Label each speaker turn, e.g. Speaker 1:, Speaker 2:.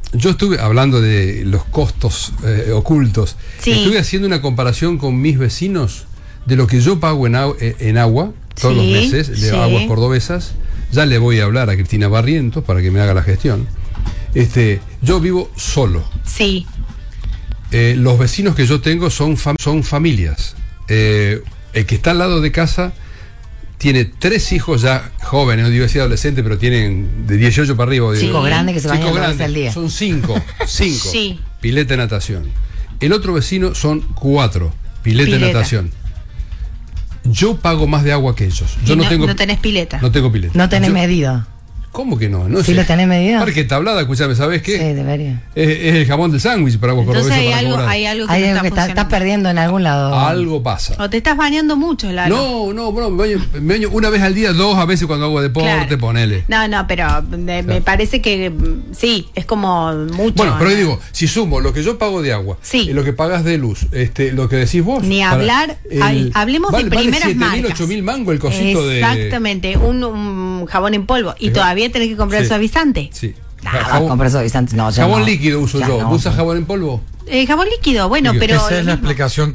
Speaker 1: yo estuve hablando de los costos ocultos.
Speaker 2: Sí.
Speaker 1: Estuve haciendo una comparación con mis vecinos de lo que yo pago en agua todos los meses, de aguas cordobesas. Ya le voy a hablar a Cristina Barrientos para que me haga la gestión. Yo vivo solo.
Speaker 2: Sí.
Speaker 1: Los vecinos que yo tengo son familias. El que está al lado de casa tiene 3 hijos ya jóvenes, no digo decir adolescentes, pero tienen de 18 para arriba.
Speaker 3: Chicos grandes que se bañan 2 veces al día.
Speaker 1: Son 5.
Speaker 2: Sí.
Speaker 1: Pileta de natación. El otro vecino son 4. Pileta de natación. Yo pago más de agua que ellos. Yo no
Speaker 2: tenés pileta.
Speaker 1: No tengo pileta.
Speaker 3: No tenés medido.
Speaker 1: ¿Cómo que no? No
Speaker 3: ¿Sí
Speaker 1: sé.
Speaker 3: lo tenés medido?
Speaker 1: Parque tablada, escuchame, ¿sabes qué?
Speaker 3: Sí, debería.
Speaker 1: Es el jamón del sándwich para agua
Speaker 2: Entonces
Speaker 1: cordobesa.
Speaker 2: hay algo que
Speaker 3: Hay
Speaker 2: no
Speaker 3: algo que
Speaker 2: está
Speaker 3: estás perdiendo en algún lado.
Speaker 1: Algo pasa.
Speaker 2: O te estás bañando mucho, Lalo.
Speaker 1: No, bro, me baño una vez al día, 2 a veces cuando hago deporte,
Speaker 2: Claro.
Speaker 1: ponele.
Speaker 2: No, pero me parece que sí, es como mucho.
Speaker 1: Bueno, pero digo, si sumo lo que yo pago de agua,
Speaker 2: Sí.
Speaker 1: lo que pagas de luz, lo que decís vos.
Speaker 2: Ni hablar, hablemos de primeras
Speaker 1: vale 7.000,
Speaker 2: marcas.
Speaker 1: 8.000 mango el cosito de...
Speaker 2: Exactamente, un jabón en polvo. Y todavía tenés que comprar el suavizante.
Speaker 1: Sí.
Speaker 3: Comprar suavizante. No,
Speaker 1: Jabón
Speaker 3: no.
Speaker 1: líquido uso
Speaker 3: Ya
Speaker 1: yo.
Speaker 3: no.
Speaker 1: ¿Usas jabón en polvo?
Speaker 2: Jabón líquido, bueno, pero...
Speaker 4: Esa es la explicación que